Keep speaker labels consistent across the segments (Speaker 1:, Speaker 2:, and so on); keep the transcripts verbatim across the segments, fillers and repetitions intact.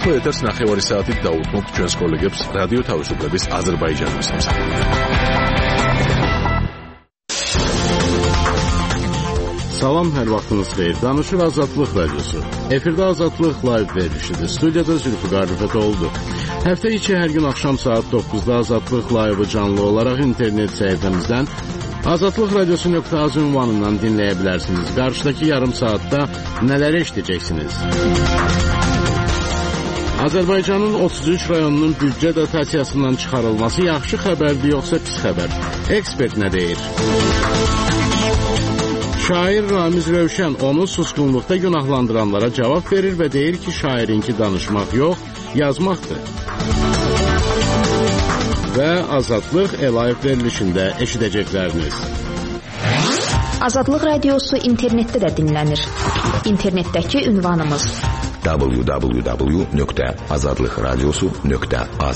Speaker 1: ახლა ეთერს ნახევარი საათით დაუთმობთ ჩვენს კოლეგებს რადიო თავისუფლების აზერბაიჯანის სამსახურიდან.
Speaker 2: Salam, hər vaxtınız xeyir. Danışır Azadlıq Radiosu. Efirdə Azadlıq live verilişidir. Studiyada Zülfüqar Rüfət oldu. Həftə içi hər gün axşam saat doqquzda Azadlıq live canlı olaraq internet səhifəmizdən azadlıq radiosu nöqtə az ünvanından dinləyə bilərsiniz. Qarşıdakı yarım saatda nələri eşidəcəksiniz? Azərbaycanın otuz üç rayonunun büdcə dotasiyasından çıxarılması yaxşı xəbərdir, yoxsa pis xəbər? Ekspert nə deyir? Şair Ramiz Rövşən onu susqunluqda günahlandıranlara cavab verir və deyir ki, şairinki danışmaq yox, yazmaqdır. Və Azadlıq Live verilişində eşidəcəkləriniz.
Speaker 3: Azadlıq Radiosu internetdə də dinlənir. İnternetdəki ünvanımız w w w nöqtə azadlıq radiosu nöqtə az.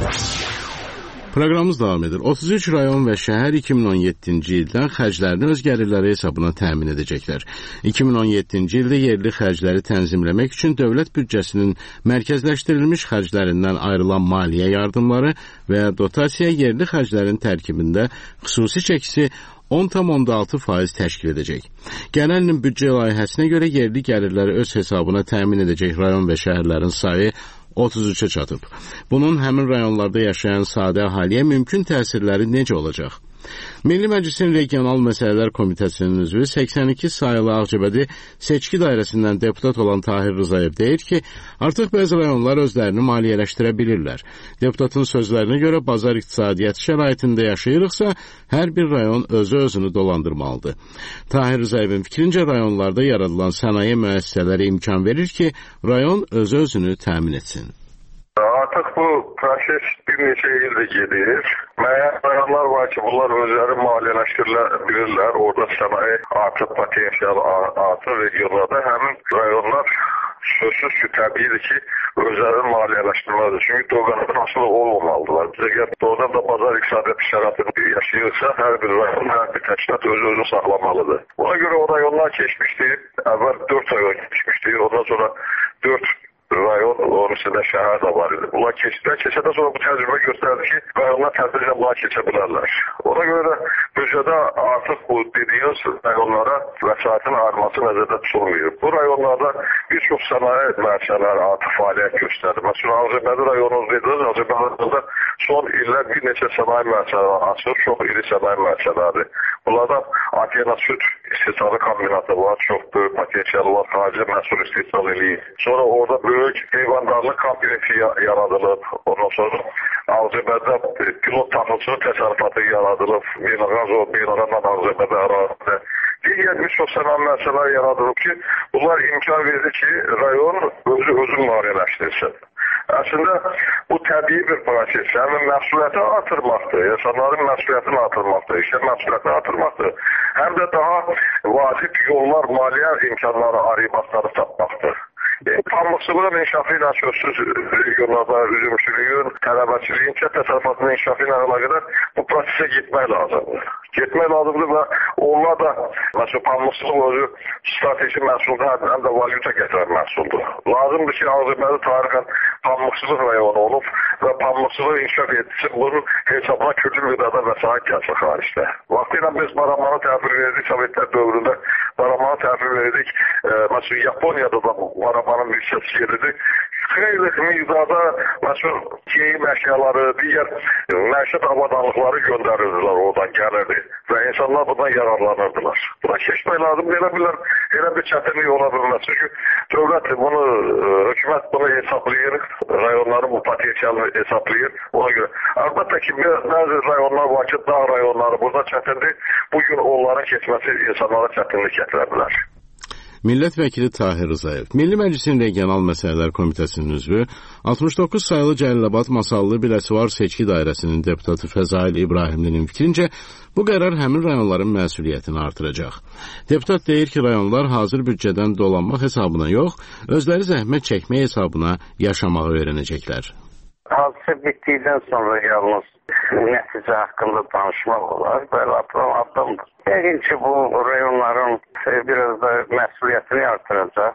Speaker 2: Proqramımız davam edir. otuz üç rayon və şəhər iki min on yeddinci ildən xərclərini öz gəlirləri hesabına təmin edəcəklər. iki min on yeddinci ildə yerli xərcləri tənzimləmək üçün dövlət büdcəsinin mərkəzləşdirilmiş xərclərindən ayrılan maliyyə yardımları və dotasiya yerli xərclərin tərkibində xüsusi çəkisi on tam on altı faiz təşkil edəcək. Genel ilin büdcə layihəsinə görə yerli gəlirləri öz hesabına təmin edəcək rayon və şəhərlərin sayı otuz üçə çatıb. Bunun həmin rayonlarda yaşayan sadə əhaliyə mümkün təsirləri necə olacaq? Milli Məclisin Regional Məsələlər Komitəsinin üzvü səksən iki sayılı Ağcabədi seçki dairəsindən deputat olan Tahir Rızayev deyir ki, artıq bəzi rayonlar özlərini maliyyələşdirə bilirlər. Deputatın sözlərinə görə bazar iqtisadiyyatı şəraitində yaşayırıqsa, hər bir rayon özü-özünü dolandırmalıdır. Tahir Rızayevin fikrincə rayonlarda yaradılan sənaye müəssisələri imkan verir ki, rayon özü-özünü təmin etsin.
Speaker 4: Artıq bu proses bir neçə ildir gedir. Müəyyən rayonlar var ki, bunlar özləri maliyyələşdirilə bilirlər. Orada sənaye artıq potensial artır regionlarda. Həmin rayonlar sözsüz ki, təbiidir ki, özlərini maliyyələşdirməlidir. Çünki doğanın asılı olmamalıdırlar. Biz əgər doğrudan da bazar iqtisadiyyatı şəraitində yaşayırsa, hər bir rayon, hər bir təşkilat özü-özünü saxlamalıdır. Ona görə o rayonlar keçmişdir. Əvvəl dörd rayon keçmişdir. Ondan sonra dörd rayon, onun içində şəhər də var idi. Bunlar keçdilər. Keçədən sonra bu təcrübə göstərdi ki, rayonlar tədricən bunlar keçə bilərlər. Ona görə də büdcədə artıq bu dediyiniz rayonlara vəsaitin ayrılması nəzərdə tutulmuyor. Bu rayonlarda bir çox sənaye müəssisələri artıq fəaliyyət göstərir. Məsələn, Ağcabədi rayonunu dediniz, Ağcabədində son illər bir neçə sənaye müəssisələri açılır, çox iri sənaye müəssisələrdir. Bunlardan Akena süd istehsalı kombinatı var, çox böyük potensialı var, xarici məhsul istehsal eləyir. Sonra orada böyük heyvandarlıq kompleksi yaradılıb, ondan sonra Ağcabədə pilot taxılçılıq təsərrüfatı yaradılıb, Beynəlxalq Beynəlxalq Ağcabədə ərazisində. Digər bir çox sənaye müəssisələri yaradılıb ki, bunlar imkan verir ki, rayon özü özünü maliyyələşdirsin. Əslində, bu təbii bir proses. Həmin məhsuliyyəti artırmaqdır, insanların məhsuliyyətini artırmaqdır, işə məhsuliyyətini artırmaqdır. Həm də daha vacib yollar, maliyyə imkanları araymasları tapmaqdır. Pambıqçılığın inkişafı ilə sözsüz regionlarda üzümçülüyün, tələbəçiliyin, kət təsərrüfatının inkişafı ilə əlaqədar bu prosesə getmək lazımdır. Getmək lazımdır və onlar da, məsələn, pambıqçılıq özü strateji məhsuldur, həm də valyuta gətirən məhsuldur. Lazımdır ki, Ağcabədi tarixən pambıqçılıq rayonu olub və pambıqçılıq inkişaf etsin, bunun hesabına kültür qıdada vəsait gəlsin xaricdə. Vaxtıyla biz Baramanı təhvil verdik, Sovetlər dövründə Baramanı təhvil verdik, e, məsələn, Yaponiyada da Baramanın bir hissəsi gedirdi. Xeyli miqdarda, məsələn, geyim əşyaları, digər məişət avadanlıqları göndərirdilər, oradan gəlirdi və insanlar bundan yararlanırdılar. Buna keçmək lazımdır, elə bilər, elə bir çətinlik ola bilməz. Çünki dövlət bunu, hökumət bunu hesablayır, rayonların bu potensialını hesablayır. Ona görə, əlbəttə ki, bəzi rayonlar var ki, dağ rayonları burada çətindir, bugün onların keçməsi insanlara çətinlik gətirə bilər.
Speaker 2: Millət vəkili Tahir Rızayev, Milli Məclisin Regional Məsələlər Komitəsinin üzvü, altmış doqquz sayılı Cəlilabad Masallı Biləsuvar seçki dairəsinin deputatı Fəzail İbrahimlinin fikrincə, bu qərar həmin rayonların məsuliyyətini artıracaq. Deputat deyir ki, rayonlar hazır büdcədən dolanmaq hesabına yox, özləri zəhmət çəkmək hesabına yaşamağı öyrənəcəklər.
Speaker 5: Hadisə bitdikdən sonra yalnız nəticə haqqında danışmaq olar, belə addımdır. Yəqin ki, bu rayonların biraz da məsuliyyətini artıracaq.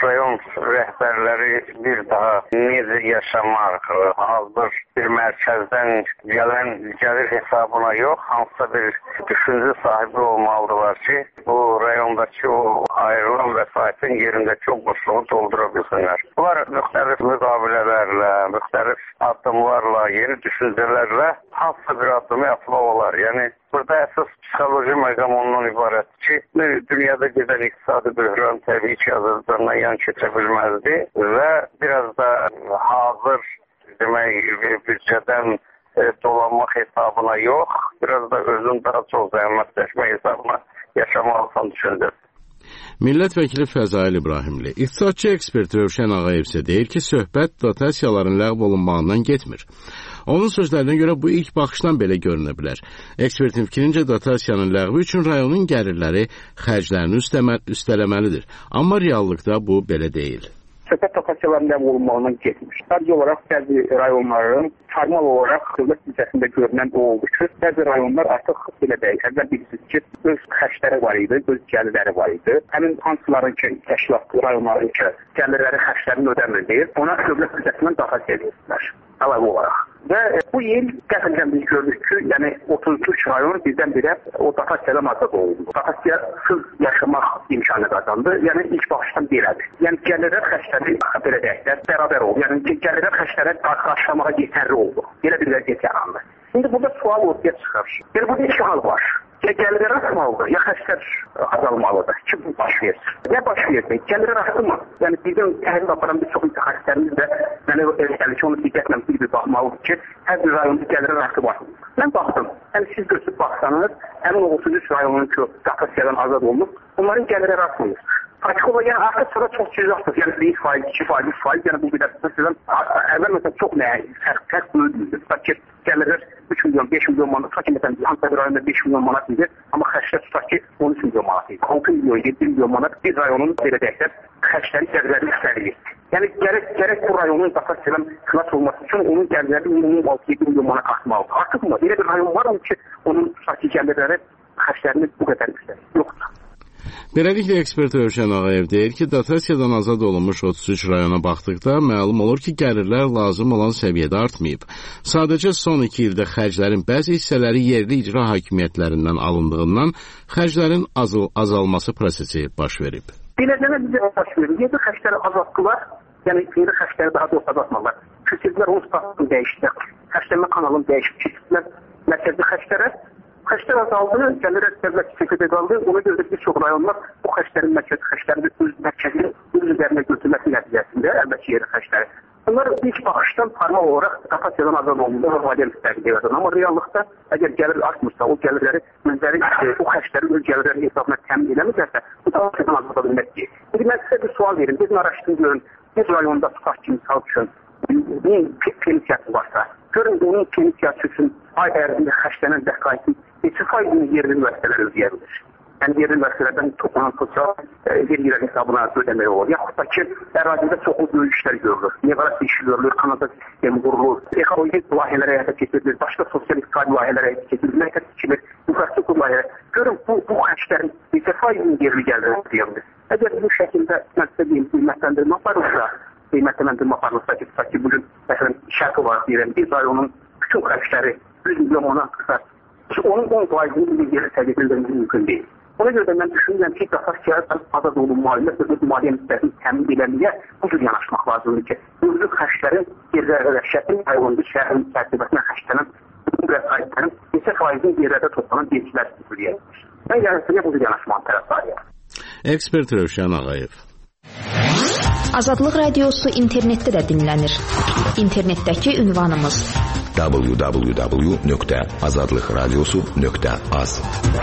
Speaker 5: rayon rəhbərləri bir daha necə yaşamaq, hazır bir mərkəzdən gələn gəlir hesabına yox, hansısa bir düşüncə sahibi olmalıdırlar ki, bu rayondakı o ayrılan vəsaitin yerindəki o boşluğu doldura bilsinlər. Bunlar müxtəlif müqavilələrlə, müxtəlif addımlarla, yeni düşüncələrlə hansısa bir addımı yapmaq olar. Yəni, burada əsas psixoloji məqam ondan ibarətdir ki, dünyada gedən iqtisadi böhran təbii ki, Azərbaycandan yan keçə bilməzdi və biraz da hazır demək, büdcədən e, dolanmaq hesabına yox, biraz da özün daha çox zəhmətləşmə hesabına yaşamalısan düşündür.
Speaker 2: Millət vəkili Fəzail İbrahimli, iqtisadçı ekspert Rövşən Ağayev isə deyir ki, söhbət dotasiyaların ləğv olunmağından getmir. Onun sözlərinə görə bu ilk baxışdan belə görünə bilər. Ekspertin fikrincə dotasiyanın ləğvi üçün rayonun gəlirləri xərclərini üstələməlidir. Amma reallıqda bu belə deyil.
Speaker 6: Söhbət dotasiyaların ləğv olunmağından getmiş. Sadəcə olaraq bəzi rayonların formal olaraq dövlət büdcəsində görünən o oldu ki, bəzi rayonlar artıq belə deyil. Əvvəl bilirsiniz ki, öz xərcləri var idi, öz gəlirləri var idi. Həmin hansıların ki, təşkilat rayonların ki, gəlirləri xərclərini ödəmirdi, ona dövlət büdcəsindən dotasiya edirdilər. Əlavə olaraq. Və bu il qəfildən biz gördük ki, yəni otuz üç rayon birdən-birə o dotasiyadan azad oldu. Dotasiyasız yaşamaq imkanı qazandı. Yəni ilk baxışdan belədir. Yəni gəlirlər xərcləri belə deyək, bərabər oldu. Yəni gəlirlər xərcləri qarşılamağa yetərli oldu. Belə bir vəziyyət yarandı. İndi burada sual ortaya çıxır. Yəni burada iki hal var. Ya gəlirlər artmalıdır, ya xərclər azalmalıdır ki, bu baş versin. Ya baş versin, gəlirlər artmır. Yəni bizim təhlil aparan bir çox mütəxəssislərimiz də mənə elə gəlir ki, onu diqqətlə bir-bir baxmalıdır ki, hər bir rayonda gəlirlər artıb artmır. Mən baxdım, yəni siz götürüb baxsanız, həmin o otuz üç rayonun ki, dotasiyadan azad olunub, onların gəlirlər artmır. Faktiki olaraq, yəni artıq sonra çox cüzətdir. Yəni bir faiz, iki faiz, üç faiz, yəni bu bir də sizdən əvvəl məsələn çox nə fərq, fərq böyüdür. Tutaq ki, gəlirlər üç milyon, beş milyon manat, tutaq ki, məsələn, Antalya rayonunda beş milyon manat idi, amma xərclər tutaq ki, on üç milyon manat idi. altı milyon, yeddi milyon manat bir rayonun belə deyək, xərcləri gəlirləri üstəliyir. Yəni gərək, gərək bu rayonun dotasiyadan xilas olması üçün onun gəlirləri minimum altı yeddi milyon manat artmalıdır. Artıq mı? Elə bir rayon var mı ki, onun tutaq ki, gəlirləri xərclərini bu qədər üstəliyir? Yoxdur.
Speaker 2: Beləliklə, ekspert Rövşən Ağayev deyir ki, dotasiyadan azad olunmuş otuz üç rayona baxdıqda məlum olur ki, gəlirlər lazım olan səviyyədə artmayıb. Sadəcə son iki ildə xərclərin bəzi hissələri yerli icra hakimiyyətlərindən alındığından xərclərin azal azalması prosesi baş verib.
Speaker 6: Beləcə bizə baş verir. Yerli xərcləri azaltdılar, yəni yerli xərcləri daha doğrusu azaltmalar. Keçirdilər onun statını dəyişdilər, xərcləmə kanalını dəyişib keçirdilər mərkəzi xərclərə. Xərclər azaldı, gəlirlər dövlət çəkədə qaldı. Ona görə də bir çox rayonlar bu xərclərin mərkəzi xərclərini öz mərkəzini öz üzərinə götürməsi nəticəsində əlbəttə yerli xərcləri. Bunlar ilk baxışdan formal olaraq dotasiyadan azad olundu və valideyn istədiyi verir. Amma reallıqda əgər gəlir artmırsa, o gəlirləri özləri o xərcləri öz gəlirləri hesabına təmin eləmirsə, bu dotasiyadan azad ola bilməz ki. İndi mən sizə bir sual verim. Biz araşdırın görün. Bir rayonda tutaq ki, misal üçün bir pensiyası varsa, görün onun pensiyası üçün ay ərzində xərclənən vəsaitin neçə faizini yerli üniversitələr ödəyə bilir. Yəni yerli üniversitelərdən toplanan sosial vergilər hesabına ödəmək olur. Yaxud da ki, ərazidə çoxlu böyük işlər görülür. Miqrasiya işi görülür, kanalizasiya sistemi qurulur, ekoloji layihələr həyata keçirilir, başqa sosial iqtisadi layihələr həyata keçirilir, mərkəz seçilir, infrastruktur layihələr. Görün, bu, bu xərclərin neçə faizini yerli gəlirlər ödəyə bilir. Əgər bu şəkildə məqsəd deyim, qiymətləndirmə aparılsa, qiymətləndirmə aparılsa ki, tutaq ki, bugün məsələn şərt olaraq deyirəm, bir rayonun bütün xərcləri yüz milyon manatdırsa, onun on faizini bir yerə səviyyədə mümkün deyil. Ona görə də mən düşünürəm ki, dotasiyadan azad olunmalı, öz maliyyə müstəqil təmin edilməyə bu cür yanaşmaq lazımdır ki, mövcud xərclərin yerlərdə şəhərin rayonunda şəhərin çərçivəsində xərclənən bu vəsaitlərin neçə faizin yerlərdə toplanan vergilər tüpürüyə. Mən yəni bu cür yanaşmaq tərəfdarıyam.
Speaker 2: Ekspert Rövşən Ağayev.
Speaker 3: Azadlıq Radiosu internetdə də dinlənir. İnternetdəki ünvanımız
Speaker 7: w w w nöqtə azadlıq radiosu nöqtə az.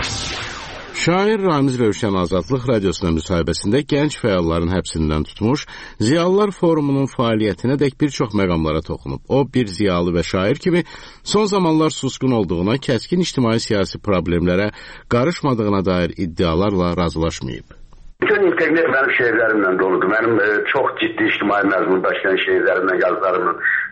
Speaker 2: Şair Ramiz Rövşən Azadlıq Radiosuna müsahibəsində gənc fəalların həbsindən tutmuş, Ziyalılar Forumunun fəaliyyətinə dək bir çox məqamlara toxunub. O, bir ziyalı və şair kimi son zamanlar susqun olduğuna, kəskin ictimai-siyasi problemlərə qarışmadığına dair iddialarla razılaşmayıb.
Speaker 8: Bütün internet mənim şeirlərimlə doludur. Mənim e, çox ciddi ictimai məzmun daşıyan şeirlərimlə, yazılarımla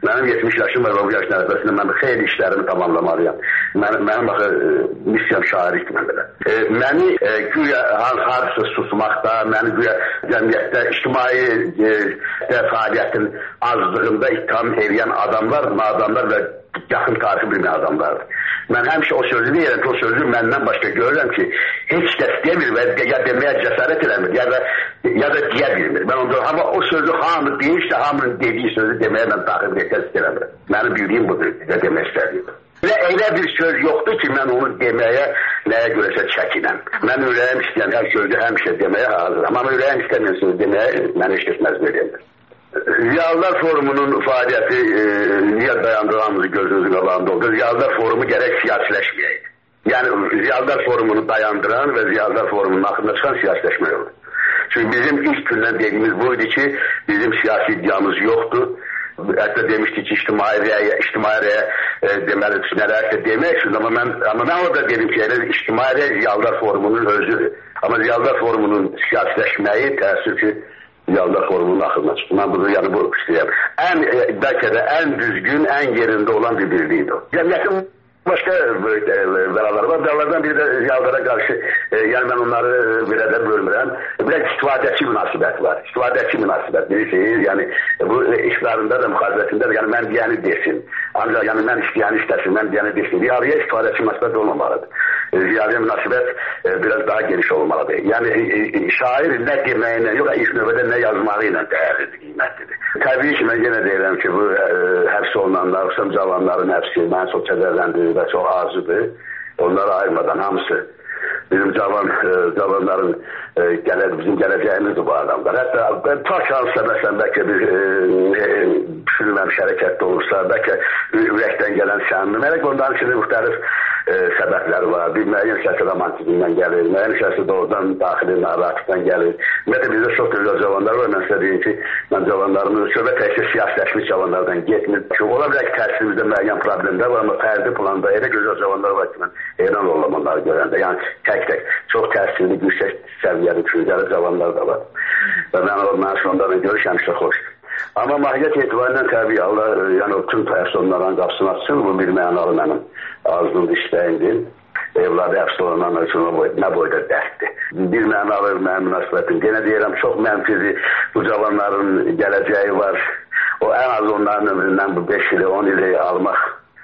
Speaker 8: Mənim yetmiş yaşım var və bu yaş nəticəsində mən xeyli işlərimi tamamlamalıyam. Mənim, mənim baxı, missiyam şairlikdir mən belə. E, məni e, güya hardasa susmaqda, məni güya cəmiyyətdə ictimai e, fəaliyyətin azlığında ittiham edən adamlar, adamlar və yaxın tarixi bilməyən adamlardır. Mən həmişə o sözü deyirəm ki, o sözü məndən başqa görürəm ki, heç kəs demir və ya deməyə cəsarət eləmir, ya da, ya da deyə bilmir. Mən onda, amma o sözü hamı deyirsə, hamının dediyi sözü deməyə mən daxil etmək istəyirəm. Mənim bildiyim budur, demək istədiyim. Və elə bir söz yoxdur ki, mən onu deməyə nəyə görəsə çəkinəm. Mən ürəyim istəyən hər sözü həmişə deməyə hazıram. Amma ürəyim istəməyən sözü deməyə mənə heç kəs məcbur edəmir. Ziyalılar Forumunun fəaliyyəti e, niyə dayandırılmamızı gözünüzün qabağında oldu. Ziyalılar Forumu gərək siyasiləşməyəydi. Yəni Ziyalılar Forumunu dayandıran və Ziyalılar Forumunun axırında çıxan siyasiləşmək oldu. Çünki bizim ilk gündən dediyimiz buydu ki, bizim siyasi iddiamız yoxdur. Hətta demişdik ki, ictimai rəyə, ictimai rəyə e, deməli, nələrsə demək üçün, amma mən, amma mən orada dedim ki, yəni, ictimai rəyə Ziyalılar Forumunun özüdür. Amma Ziyalılar Forumunun siyasiləşməyi təəssüf ki, Ziyalılar Forumunun axırına çıxdı. Mən bunu yəni bu istəyirəm. Ən, e, bəlkə də ən düzgün, ən yerində olan bir birliyidir o. Cəmiyyətin başqa bəlalar var. Bəlalardan biri də Ziyalılara qarşı, e, yəni mən onları belə də bölmürəm. Biraz istifadəçi münasibət var. İstifadəçi münasibət bilirsiniz. Yəni bu işlərində də, müxalifətində də, yəni mən deyəni desin. Ancaq yəni mən istəyəni istəsin, mən deyəni desin. Ziyalıya istifadəçi münasibət olmamalıdır. Ziyalıya münasibət e, biraz daha geniş olmalıdır. Yəni e, şair nə deməyinə, yox, ilk növbədə nə yazmağı ilə dəyərlidir, qiymətlidir. Təbii ki, mən yenə deyirəm ki, bu e, həbs olunanlar, xüsusən cavanların həbsi məni çox kədərləndirir və çox arzudur. Onları ayırmadan hamısı bizim cavan e, cavanların e, gələ, bizim gələcəyimizdir bu adamlar. Hətta ta şansla məsələn bəlkə bir e, e, düşünülməmiş hərəkətdə olursa, bəlkə ürəkdən gələn səmimi, mələk onların içində müxtəlif e, səbəbləri var. Bir müəyyən şəkil romantizmdən gəlir, müəyyən şəkil doğrudan daxili narahatlıqdan gəlir. Ümumiyyətlə bizdə çox gözəl cavanlar var. Mən sizə deyim ki, mən cavanlarımız söhbət təkcə siyasiləşmiş cavanlardan getmir. Çünki ola bilər ki, təhsilimizdə müəyyən problemlər var, amma fərdi planda elə gözəl cavanlar var ki, mən heyran olum onları görəndə. Yəni tək-tək çox təhsilli, yüksək səviyyəli, düşüncəli cavanlar da var. Və mən onların onlarla görüş həmişə xoşdur. Amma mahiyyət etibarilə təbii Allah, yəni o tüm personların qapısını açsın, bu bir mənalı mənim arzumdur, istəyimdir. Evladı həbs olunanlar üçün nə boyda dərddir. Bir mənalı mənim münasibətim. Yenə deyirəm, çox mənfizi bu cavanların gələcəyi var. O ən az onların ömründən bu beş ili, on ili almaq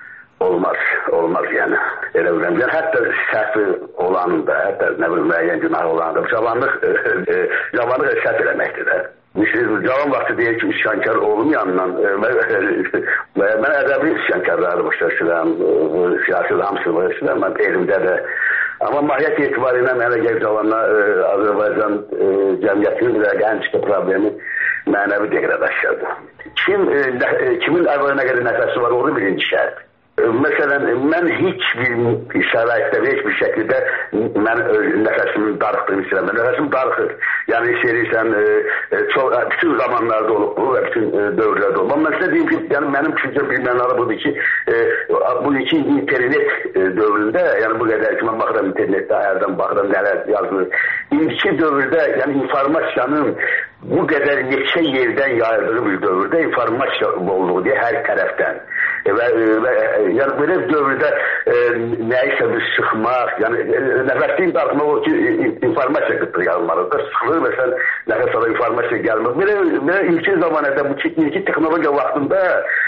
Speaker 8: olmaz, olmaz yəni. Elə biləm. Yəni, hətta səhvi olanında, hətta nə biləm, müəyyən günah olanında, bu cavanlıq, e, cavanlıq səhv eləməkdir də. Cavan vaxtı deyir ki, üsyankar olmayandan, mən ədəbi üsyankarları başlayıram, siyasi hamısı başlayıram, mən elimdə də. Amma mahiyyət etibarilə mənə gəl cavanlar Azərbaycan cəmiyyətinin bir ən çıxı problemi mənəvi degradasiyadır. Kim, kimin əvvəlinə qədər nəfəsi var, onu birinci şəhərdir. Məsələn, mən heç bir şəraitdə və heç bir şəkildə mən nəfəsimin darıxdığını istəyirəm. Nəfəsim darıxır. Yəni, istəyirsən, çox, bütün zamanlarda olub bu və bütün dövrlərdə olub. Amma mən sizə deyim ki, yəni, mənim düşüncəm bir mənalı budur ki, bu iki internet dövründə, yəni bu qədər ki, mən baxıram internetdə, hərdən baxıram, nələr yazılır. İndiki dövrdə, yəni informasiyanın bu qədər neçə yerdən yayıldığı bir dövrdə informasiya bolluğu deyə hər tərəfdən. Və, və yəni belə dövrdə e, nəyisə bir sıxmaq, yəni nəfəsliyin dartmaq o ki, informasiya qıtlığı yazmalıdır. Sıxılır və sən nəfəs ala informasiya gəlmir. Belə, belə ilkin zamanədə, bu ilkin texnologiya vaxtında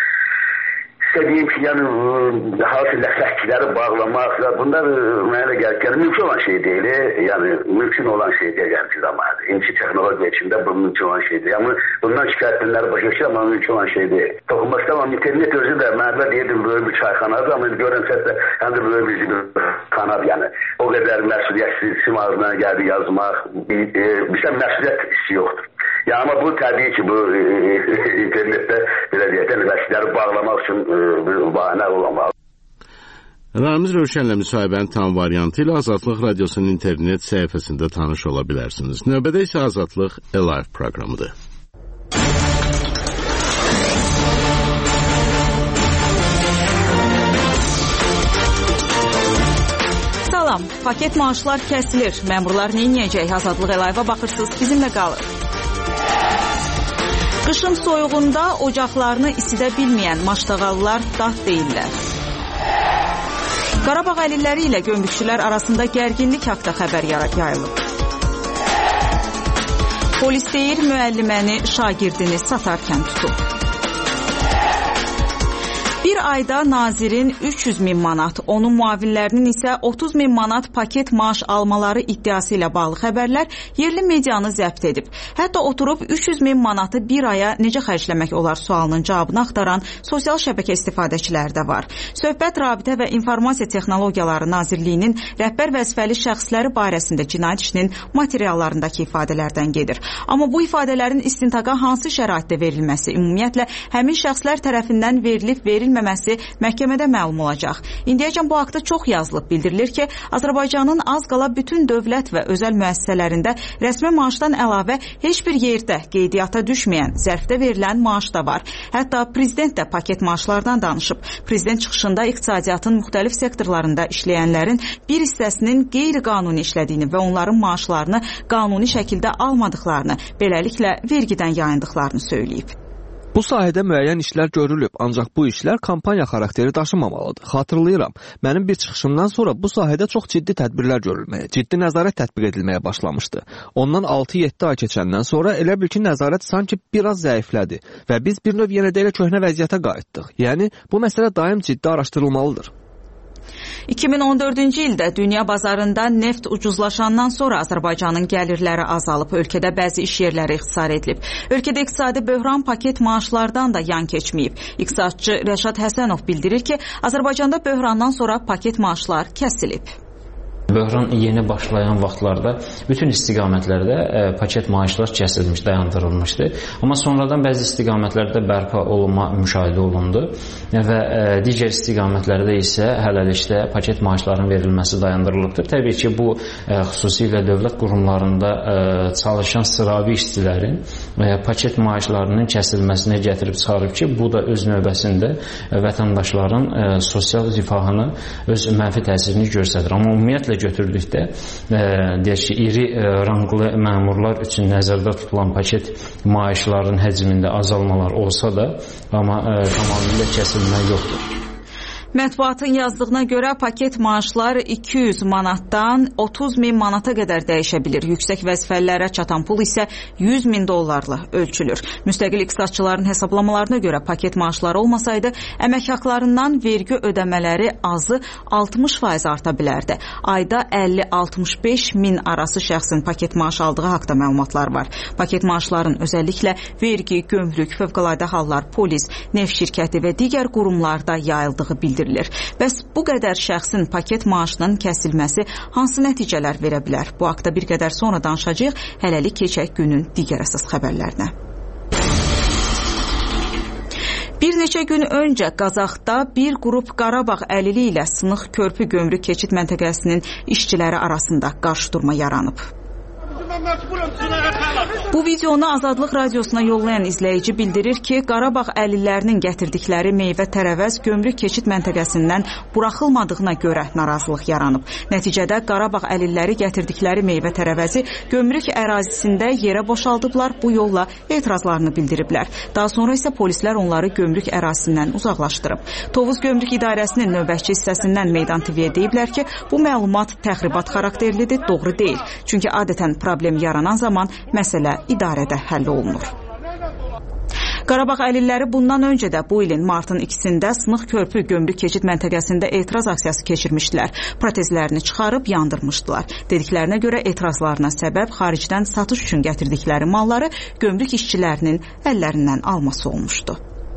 Speaker 8: sizə deyim ki, yəni hansı nəfəsçiləri bağlamaq, bunlar mənə gəlkən mümkün olan şey deyil, yəni mümkün olan şey deyil gəlki zamanədə. İnci texnologiya içində bu mümkün olan şey deyil. Amma bundan şikayətləri başa düşür, amma mümkün olan şey deyil. Toxunmazda amma internet özü də mənə deyirdim böyük bir çayxanadır, amma görünsəz də həm də böyük bir kanal, yəni. O qədər məsuliyyətsiz isim ağzına gəldi yazmaq, bir, e, bir şey məsuliyyət hissi yoxdur. Ya amma bu təbii ki, bu e, internetdə belə deyək, nəfəsləri bağlamaq üçün e, bir bahane olamalı.
Speaker 2: Ramiz Rövşənlə müsahibənin tam variantı ilə Azadlıq Radiosunun internet səhifəsində tanış ola bilərsiniz. Növbədə isə Azadlıq Live proqramıdır.
Speaker 9: Salam, paket maaşlar kəsilir. Məmurlar nə edəcək? Azadlıq Live-a baxırsınız, bizimlə qalın. Qışın soyuğunda ocaqlarını isidə bilməyən maştağallar dad deyirlər. Qarabağ əlilləri ilə gömrükçülər arasında gərginlik haqda xəbər yayılıb. Polis deyir, müəlliməni şagirdini satarkən tutub. Bir ayda nazirin üç yüz min manat, onun müavinlərinin isə otuz min manat paket maaş almaları iddiası ilə bağlı xəbərlər yerli medianı zəbt edib. Hətta oturub üç yüz min manatı bir aya necə xərcləmək olar sualının cavabını axtaran sosial şəbəkə istifadəçiləri də var. Söhbət Rabitə və İnformasiya Texnologiyaları Nazirliyinin rəhbər vəzifəli şəxsləri barəsində cinayət işinin materiallarındakı ifadələrdən gedir. Amma bu ifadələrin istintaqa hansı şəraitdə verilməsi, ümumiyyətlə həmin şəxslər tərəfindən verilib verilməməsi məhkəmədə məlum olacaq. İndiyəcən bu haqda çox yazılıb. Bildirilir ki, Azərbaycanın az qala bütün dövlət və özəl müəssisələrində rəsmi maaşdan əlavə heç bir yerdə qeydiyyata düşməyən, zərfdə verilən maaş da var. Hətta prezident də paket maaşlardan danışıb. Prezident çıxışında iqtisadiyyatın müxtəlif sektorlarında işləyənlərin bir hissəsinin qeyri-qanuni işlədiyini və onların maaşlarını qanuni şəkildə almadıqlarını, beləliklə vergidən yayındıqlarını söyləyib.
Speaker 10: Bu sahədə müəyyən işlər görülüb, ancaq bu işlər kampaniya xarakteri daşımamalıdır. Xatırlayıram, mənim bir çıxışımdan sonra bu sahədə çox ciddi tədbirlər görülməyə, ciddi nəzarət tətbiq edilməyə başlamışdı. Ondan altı yeddi ay keçəndən sonra elə bil ki, nəzarət sanki biraz zəiflədi və biz bir növ yenə də elə köhnə vəziyyətə qayıtdıq. Yəni, bu məsələ daim ciddi araşdırılmalıdır.
Speaker 9: iki min on dördüncü ildə dünya bazarında neft ucuzlaşandan sonra Azərbaycanın gəlirləri azalıb, ölkədə bəzi iş yerləri ixtisar edilib. Ölkədə iqtisadi böhran paket maaşlardan da yan keçməyib. İqtisadçı Rəşad Həsənov bildirir ki, Azərbaycanda böhrandan sonra paket maaşlar kəsilib.
Speaker 11: Böhran yeni başlayan vaxtlarda bütün istiqamətlərdə e, paket maaşlar kəsilmiş, dayandırılmışdı. Amma sonradan bəzi istiqamətlərdə bərpa olunma müşahidə olundu və e, digər istiqamətlərdə isə hələlikdə paket maaşların verilməsi dayandırılıbdır. Təbii ki, bu e, xüsusilə dövlət qurumlarında e, çalışan sıravi işçilərin e, paket maaşlarının kəsilməsinə gətirib çıxarıb ki, bu da öz növbəsində e, vətəndaşların e, sosial rifahını, öz mənfi təsirini göstərir. Amma ümumiyyətlə götürdükdə e, deyək ki, iri e, ranglı məmurlar üçün nəzərdə tutulan paket maaşların həcmində azalmalar olsa da, amma e, tamamilə kəsilmə yoxdur.
Speaker 9: Mətbuatın yazdığına görə paket maaşlar iki yüz manatdan otuz min manata qədər dəyişə bilir. Yüksək vəzifəlilərə çatan pul isə yüz min dollarla ölçülür. Müstəqil iqtisadçıların hesablamalarına görə paket maaşları olmasaydı, əmək haqlarından vergi ödəmələri azı altmış faiz arta bilərdi. Ayda əlli altmış beş min arası şəxsin paket maaş aldığı haqda məlumatlar var. Paket maaşların özəlliklə vergi, gömrük, fövqəladə hallar, polis, neft şirkəti və digər qurumlarda yayıldığı bildirilir. Bəs bu qədər şəxsin paket maaşının kəsilməsi hansı nəticələr verə bilər? Bu haqda bir qədər sonra danışacağıq, hələlik keçək günün digər əsas xəbərlərinə. Bir neçə gün öncə Qazaxda bir qrup Qarabağ əlili ilə Sınıq Körpü gömrük keçid məntəqəsinin işçiləri arasında qarşıdurma yaranıb. Bu videonu Azadlıq Radiosuna yollayan izləyici bildirir ki, Qarabağ əlillərinin gətirdikləri meyvə tərəvəz gömrük keçid məntəqəsindən buraxılmadığına görə narazılıq yaranıb. Nəticədə Qarabağ əlilləri gətirdikləri meyvə tərəvəzi gömrük ərazisində yerə boşaldıblar, bu yolla etirazlarını bildiriblər. Daha sonra isə polislər onları gömrük ərazisindən uzaqlaşdırıb. Tovuz Gömrük İdarəsinin növbətçi hissəsindən Meydan T V-yə deyiblər ki, bu məlumat təxribat xarakterlidir, doğru deyil. Çünki adətən problem yaranan zaman məsələ idarədə həll olunur. Qarabağ əlilləri bundan öncə də bu ilin martın ikisində Sınıq Körpü gömrük keçid məntəqəsində etiraz aksiyası keçirmişdilər. Protezlərini çıxarıb yandırmışdılar. Dediklərinə görə etirazlarına səbəb xaricdən satış üçün gətirdikləri malları gömrük işçilərinin əllərindən alması olmuşdu.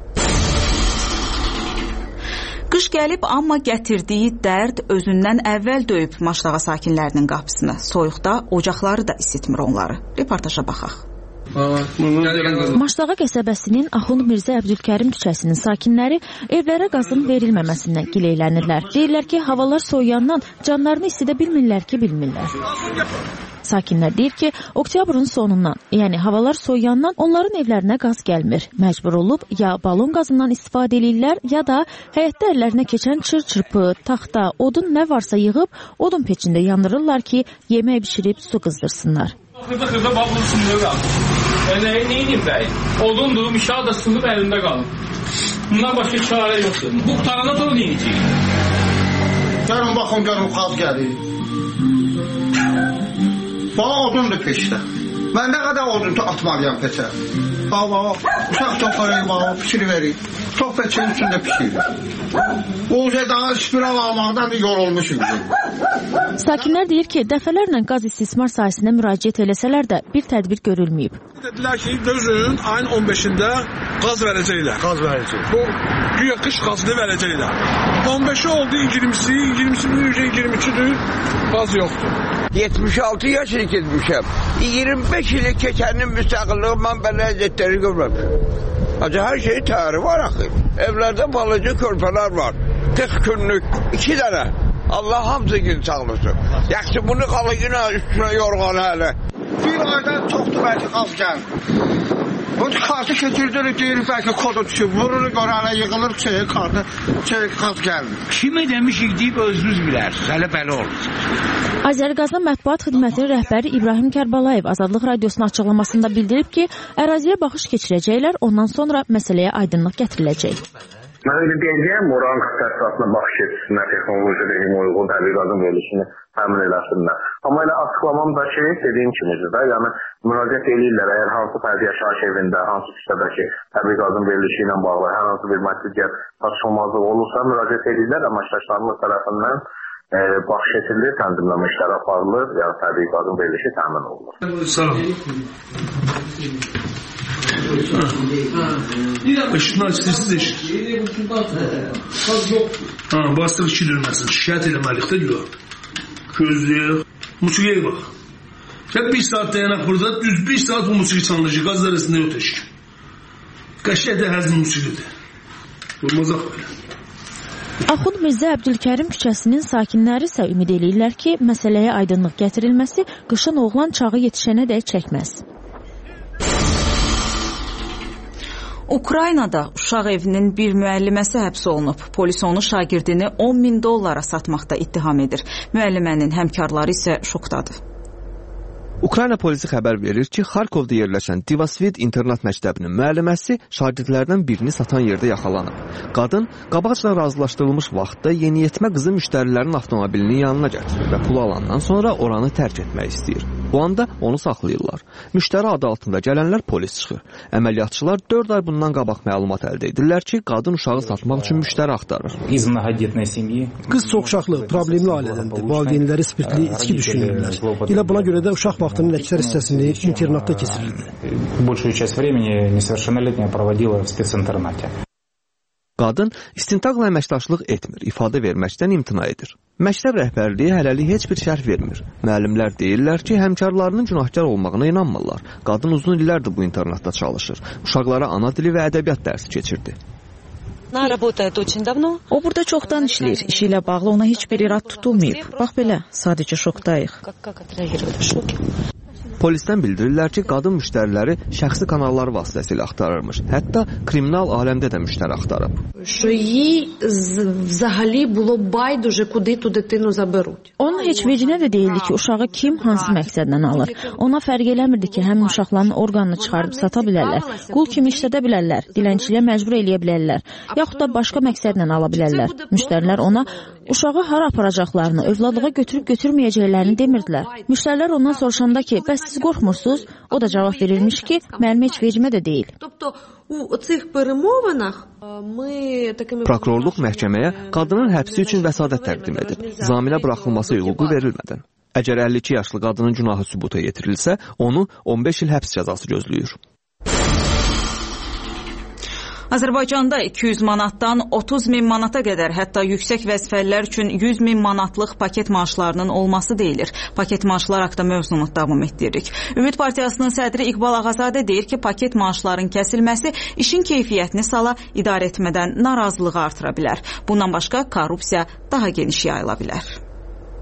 Speaker 9: Qış gəlib, amma gətirdiyi dərd özündən əvvəl döyüb Maşdağa sakinlərinin qapısını. Soyuqda ocaqları da isitmir onları. Reportaja baxaq.
Speaker 12: Maşdağa qəsəbəsinin Axund Mirzə Əbdülkərim küçəsinin sakinləri evlərə qazın verilməməsindən gileylənirlər. Deyirlər ki, havalar soyuyandan canlarını isidə bilmirlər ki, bilmirlər. Sakinlər deyir ki, oktyabrın sonundan, yəni havalar soyuyandan onların evlərinə qaz gəlmir. Məcbur olub ya balon qazından istifadə edirlər, ya da həyətdə əllərinə keçən çır-çırpı, taxta, odun nə varsa yığıb odun peçində yandırırlar ki, yemək bişirib su qızdırsınlar.
Speaker 13: Ben ne neyim bəy? Odundur, mişaq da sınıb əlində qalıb. Bundan başqa çarə yoxdur. Bu qutarandan sonra neyəcək?
Speaker 14: Gəlin baxın, gəlin qaz gəlir. Bana odundur peşdə. Mən nə qədər odun atmalıyam peşə? Bax, bax, uşaq toxarayım, bax, fikir verin. Çox peçin içində pişirir. Bu daha spiral almaqdan yorulmuşum.
Speaker 12: Sakinlər deyir ki, dəfələrlə qaz istismar sahisinə müraciət eləsələr də bir tədbir görülməyib.
Speaker 15: Dedilər ki, gözün ayın on beşində qaz verəcəklər.
Speaker 14: Qaz verəcək.
Speaker 15: Bu güya qış qazını verəcəklər. on beşi oldu, iyirmisi, iyirmisi iyirmi üçüdür, qaz yoxdur.
Speaker 16: yetmiş altı yaşını keçmişəm. iyirmi beş ili keçənin müstəqilliği mən belə əziyyətləri görməmişəm. Acı hər şey təri var axı. Evlərdə balıcı körpələr var. qırx günlük, iki dənə. Allah hamısı gün sağlasın. Yaxşı bunu qalı yine üstüne yorğan hələ.
Speaker 14: Bir aydan çoxdur bəlkə qaz gəlir. Bu kartı keçirdirik, deyirik bəlkə kodu düşür. Vurur, qorana yığılır, şey, kartı, şey, qaz gəlir.
Speaker 16: Kimi demişik deyib özünüz bilərsiniz. Hələ belə olur.
Speaker 12: Azərqazın mətbuat xidmətinin rəhbəri İbrahim Kərbalayev Azadlıq Radiosunun açıqlamasında bildirib ki, əraziyə baxış keçirəcəklər, ondan sonra məsələyə aydınlıq gətiriləcək.
Speaker 4: Mən öyle deyəcəyəm, oran təsərrüfatına baxış etsinlər, texnolojiyaya uyğun təbii qazın verilişini təmin eləsinlər. Amma elə açıqlamam da şey, dediyim kimidir də, yəni müraciət edirlər, əgər hansı fərdi yaşayış evində, hansı küçədəki təbii qazın verilişi ilə bağlı hər hansı bir məhdudiyət tartışılmazlıq olursa, müraciət edirlər, əməkdaşlarımız tərəfindən e, baxış edilir, tənzimləmə işləri aparılır, yəni təbii qazın verilişi təmin olunur.
Speaker 15: Sağ olun. Işıqlar istəyirsiniz eşit. Ha, bastıq iki dönməsin. Şikayət eləməlik də diyor. Gözləyək. Musiqiyə bax. Hep bir saat dayanak burada. Düz bir saat bu musiki çalınacak. Gazlar arasında yok eşik. Qəşədə həzin musiqidir. Olmazaq belə.
Speaker 12: Axund Mirzə Əbdülkərim küçəsinin sakinləri isə ümid eləyirlər ki, məsələyə aydınlıq gətirilməsi qışın oğlan çağı yetişənə dək çəkməz.
Speaker 9: Ukraynada uşaq evinin bir müəlliməsi həbs olunub. Polis onu şagirdini on min dollara satmaqda ittiham edir. Müəllimənin həmkarları isə şokdadır.
Speaker 10: Ukrayna polisi xəbər verir ki, Xarkovda yerləşən Divasvet internat məktəbinin müəlliməsi şagirdlərdən birini satan yerdə yaxalanıb. Qadın qabaqca razılaşdırılmış vaxtda yeniyetmə qızı müştərilərin avtomobilinin yanına gətirir və pul alandan sonra oranı tərk etmək istəyir. Bu anda onu saxlayırlar. Müştəri adı altında gələnlər polis çıxır. Əməliyyatçılar dörd ay bundan qabaq məlumat əldə edirlər ki, qadın uşağı satmaq üçün müştəri axtarır.
Speaker 17: Qız çoxuşaqlı, problemli ailədəndir. Valideynləri spirtli içki düşünürlər. Elə buna görə də uşaq vaxtının əksər hissəsini internatda keçirirdi.
Speaker 10: Qadın istintaqla əməkdaşlıq etmir, ifadə verməkdən imtina edir. Məktəb rəhbərliyi hələlik heç bir şərh vermir. Müəllimlər deyirlər ki, həmkarlarının günahkar olmağına inanmırlar. Qadın uzun illərdir bu internatda çalışır. Uşaqlara ana dili və ədəbiyyat dərsi keçirdi.
Speaker 18: O burada çoxdan işləyir. İşi ilə bağlı ona heç bir irad tutulmayıb. Bax belə, sadəcə şokdayıq.
Speaker 10: Polisdən bildirirlər ki, qadın müştəriləri şəxsi kanallar vasitəsilə axtarırmış. Hətta kriminal aləmdə də müştəri axtarıb.
Speaker 12: Onun heç vecinə də deyildi ki, uşağı kim, hansı məqsədlə alır. Ona fərq eləmirdi ki, həmin uşaqların orqanını çıxarıb sata bilərlər, qul kimi işlədə bilərlər, dilənçiliyə məcbur eləyə bilərlər, yaxud da başqa məqsədlə ala bilərlər. Müştərilər ona uşağı hara aparacaqlarını, övladlığa götürüb götürməyəcəklərini demirdilər. Müştərilər ondan soruşanda ki, bəs siz qorxmursunuz? O da cavab verilmiş ki, mənim heç vecimə də deyil.
Speaker 10: Prokurorluq məhkəməyə qadının həbsi üçün vəsadət təqdim edib. Zaminə buraxılması hüququ verilmədən. Əgər əlli iki yaşlı qadının günahı sübuta yetirilsə, onu on beş il həbs cəzası gözləyir.
Speaker 9: Azərbaycanda iki yüz manatdan otuz min manata qədər, hətta yüksək vəzifəlilər üçün yüz min manatlıq paket maaşlarının olması deyilir. Paket maaşlar haqqında mövzunu davam etdiririk. Ümid Partiyasının sədri İqbal Ağazadə deyir ki, paket maaşların kəsilməsi işin keyfiyyətini sala, idarə etmədən narazılığı artıra bilər. Bundan başqa korrupsiya daha geniş yayıla bilər.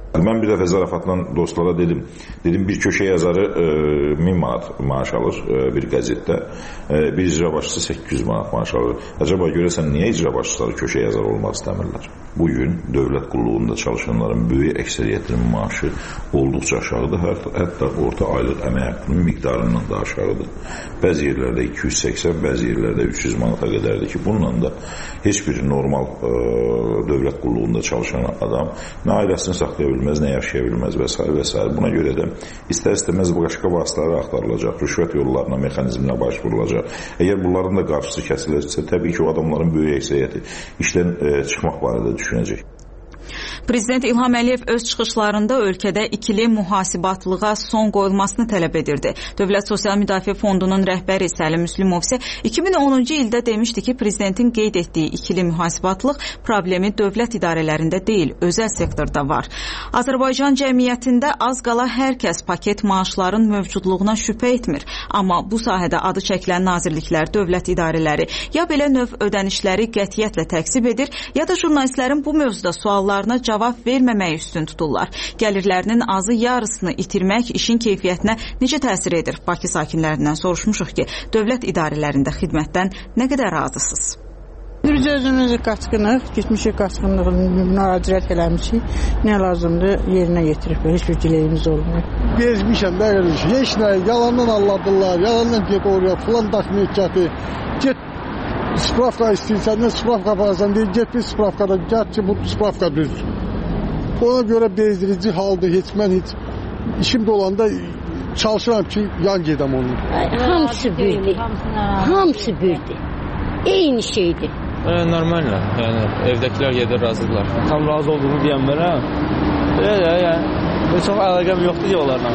Speaker 19: Mən bir dəfə zarafatla dostlara dedim, dedim bir köşə yazarı e, min manat maaş alır e, bir qəzetdə, e, bir icra başçısı səkkiz yüz manat maaş alır. Acaba görəsən niyə icra başçıları köşə yazarı olmaq istəmirlər? Bugün dövlət qulluğunda çalışanların böyük əksəriyyətinin maaşı olduqca aşağıdır, hətta orta aylıq əmək haqqının miqdarından da aşağıdır. Bəzi yerlərdə iki yüz səksən, bəzi yerlərdə üç yüz manata qədərdir ki, bununla da heç bir normal e, dövlət qulluğunda çalışan adam nə ailəsini saxlaya bilməz, nə yaşaya bilməz və s. və s. Buna görə də istər-istəməz başqa vasitələr axtarılacaq, rüşvət yollarına, mexanizmlə başvurulacaq. Əgər bunların da qarşısı kəsilirsə, təbii ki, o adamların böyük əksəriyyəti işdən e, çıxmaq barədə düşünəcək.
Speaker 9: Prezident İlham Əliyev öz çıxışlarında ölkədə ikili mühasibatlığa son qoyulmasını tələb edirdi. Dövlət Sosial Müdafiə Fondunun rəhbəri Səlim Müslümov isə iki min onuncu ildə demişdi ki, prezidentin qeyd etdiyi ikili mühasibatlıq problemi dövlət idarələrində deyil, özəl sektorda var. Azərbaycan cəmiyyətində az qala hər kəs paket maaşların mövcudluğuna şübhə etmir. Amma bu sahədə adı çəkilən nazirliklər, dövlət idarələri ya belə növ ödənişləri qətiyyətlə təksib edir, ya da jurnalistlərin bu mövzuda suallarına cavab verməməyi üstün tuturlar. Gəlirlərinin azı yarısını itirmək işin keyfiyyətinə necə təsir edir? Bakı sakinlərindən soruşmuşuq ki, dövlət idarələrində xidmətdən nə qədər razısınız?
Speaker 20: Biz özümüz qaçqınıq, getmişik qaçqınlığı müraciət eləmişik. Nə lazımdır yerinə yetirib, heç bir diləyimiz olmuyor.
Speaker 21: Bezmişəm, bəqəliş, heç nə, yalandan alladırlar, yalandan get oraya, filan daxmiyyətcəti, get spravka istəyirsən, nə spravka aparsan deyil, get bir spravkada, get ki, bu spravka düzdür. Ona görə bezdirici haldır, heç mən heç işim dolanda çalışıram ki, yan gedəm onu.
Speaker 22: Hamısı birdir, hamısı birdir, eyni şeydir.
Speaker 23: Normaldir, yəni evdəkilər gedir, razıdırlar. Tam razı olduğunu deyənlərəm, elə yəni, çox əlaqəm yoxdur ki, onlarla.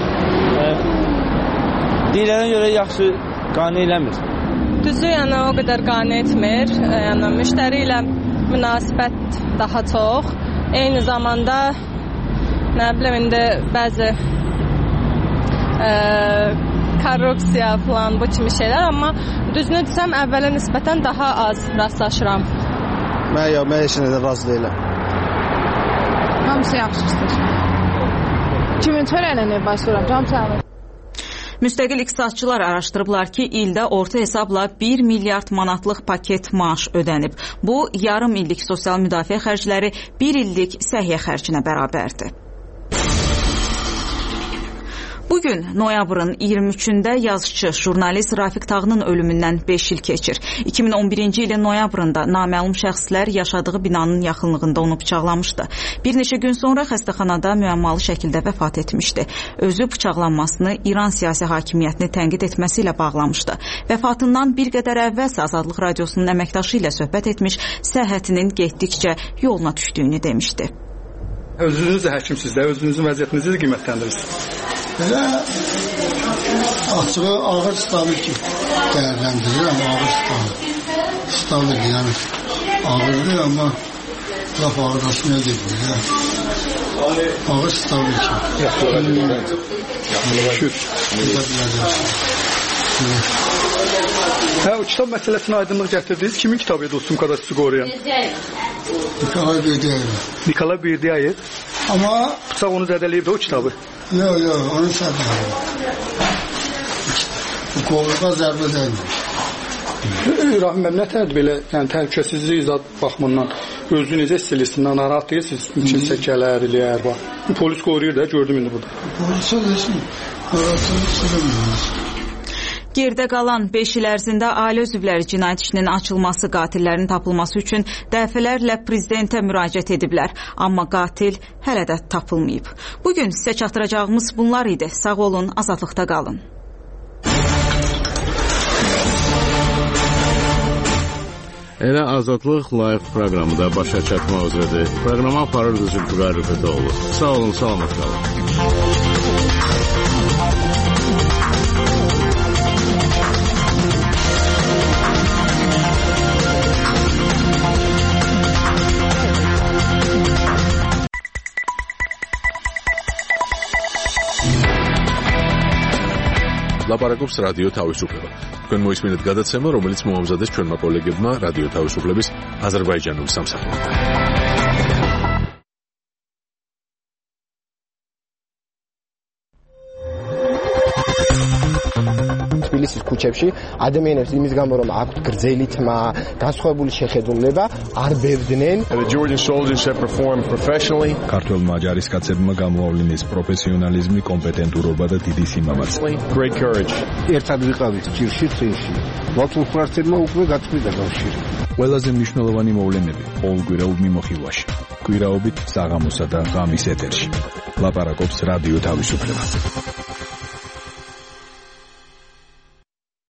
Speaker 23: Deyilənə görə yaxşı qane eləmir.
Speaker 24: Düzü, yəni o qədər qane etmir, yəni müştəri ilə münasibət daha çox. Eyni zamanda, nə bilim, indi bəzi e, korrupsiya falan bu kimi şeylər, amma düzünü desəm, əvvələ nisbətən daha az rastlaşıram.
Speaker 21: Mən ya, mən heç nədən razı deyiləm.
Speaker 25: Hamısı yaxşıdır. Kimin törənəni başlayıram, cam sağlam.
Speaker 9: Müstəqil iqtisadçılar araşdırıblar ki, ildə orta hesabla bir milyard manatlıq paket maaş ödənib. Bu, yarım illik sosial müdafiə xərcləri bir illik səhiyyə xərcinə bərabərdir. Bugün noyabrın iyirmi üçündə yazıçı, jurnalist Rafiq Tağının ölümündən beş il keçir. iki min on birinci ilin noyabrında naməlum şəxslər yaşadığı binanın yaxınlığında onu bıçaqlamışdı. Bir neçə gün sonra xəstəxanada müəmmalı şəkildə vəfat etmişdi. Özü bıçaqlanmasını İran siyasi hakimiyyətini tənqid etməsi ilə bağlamışdı. Vəfatından bir qədər əvvəlsə Azadlıq Radiosunun əməkdaşı ilə söhbət etmiş, səhhətinin getdikcə yoluna düşdüyünü demişdi.
Speaker 21: Özünüz də həkimsiz də, özünüzün vəziyyətinizi də qiymətləndirirsiniz.
Speaker 26: Belə açığı ağır stabil ki, dəyərləndirirəm, ağır stabil. Stabil, yəni ağırdır, amma laf ağırlaşmaya gedir. Ağır stabil ki.
Speaker 21: Şükür. Hə, o kitab məsələsinə aydınlıq gətirdiniz. Kimin kitabı idi o sumkada sizi qoruyan?
Speaker 26: Nikolay Berdiayev.
Speaker 21: Nikolay Berdiayev.
Speaker 26: Amma
Speaker 21: bıçaq onu zədələyirdi o kitabı.
Speaker 26: Yox, yox, onu zədələyirdi. Bu qolluğa zərbə dəymiş.
Speaker 21: Rahim bəy, nə tərdir belə, yəni təhlükəsizlik zad baxımından özünü necə hiss edirsiz? Narahat deyilsiniz, için səkələr, eləyər, bax. Polis qoruyur da, gördüm indi burada.
Speaker 26: Polis olursun, orasını sürülmüyor.
Speaker 9: Gerdə qalan beş il ərzində ailə üzvləri cinayət işinin açılması, qatillərin tapılması üçün dəfələrlə prezidentə müraciət ediblər. Amma qatil hələ də tapılmayıb. Bugün sizə çatdıracağımız bunlar idi. Sağ olun, azadlıqda qalın.
Speaker 2: Elə Azadlıq Live proqramı da başa çatmaq üzrədir. Proqrama aparırdı Zülfüqar Rüfətoğlu. Sağ olun, salamat qalın.
Speaker 1: ლაპარაკობს რადიო თავისუფლება. თქვენ მოისმინეთ გადაცემა, რომელიც მოამზადეს ჩვენმა კოლეგებმა რადიო თავისუფლების აზერბაიჯანული სამსახურიდან.
Speaker 3: თბილისის ქუჩებში ადამიანებს იმის გამო რომ აქვთ გრძელი თმა, განსხვავებული შეხედულება, არ ბევდნენ.
Speaker 5: The Georgian soldiers have performed professionally.
Speaker 6: ქართველმა ჯარისკაცებმა გამოავლინეს პროფესიონალიზმი, კომპეტენტურობა და დიდი სიმამაცე.
Speaker 5: Great courage.
Speaker 21: ერთად ვიყავით ჭირში წინში. მოცულფრაცებმა უკვე გაწყვიტა კავშირი.
Speaker 6: ყველაზე მნიშვნელოვანი მოვლენები ყოველკვირეულ მიმოხილვაში. კვირაობით საღამოსა და ღამის ეთერში. ლაპარაკობს რადიო თავისუფლება.